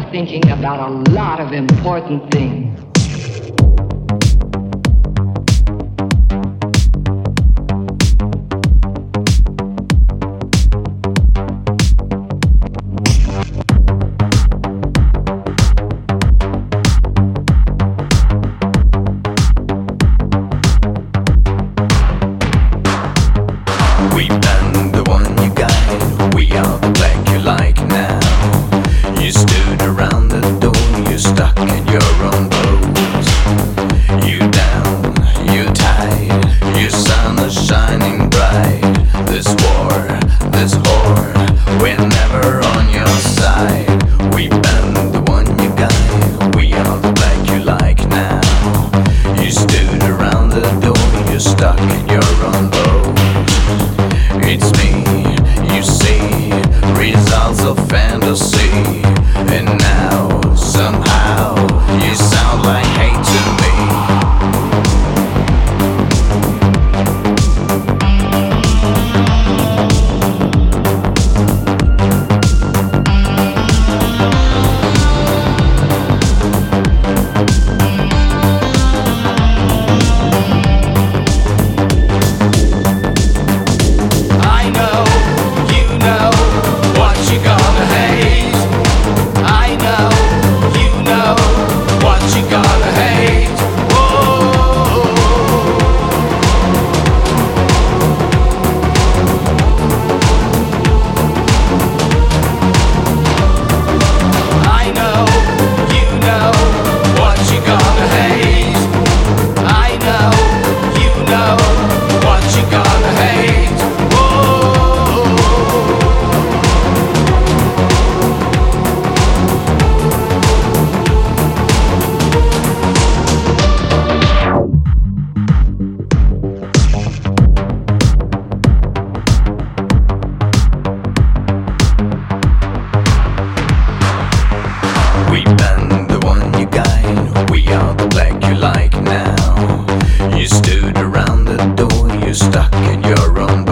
thinking about a lot of important things. You stood around the door, you stuck in your own pose. You down, you tied, your sun is shining bright. This war, this whore, we're never on your side. We've been the one you guide, we are the black you like now. You stood around the door, you're stuck in your own pose. It's me, you see, results of fantasy. And now, somehow, you sound like hate to me. I know, you know, what you gonna hate. I know, you know, what you gonna hate. Whoa. I know, you know, what you gonna hate. I know, you know, what you gonna hate. Whoa. We've been the one you guide, we are the black you like now. You stood around the door, you're stuck in your own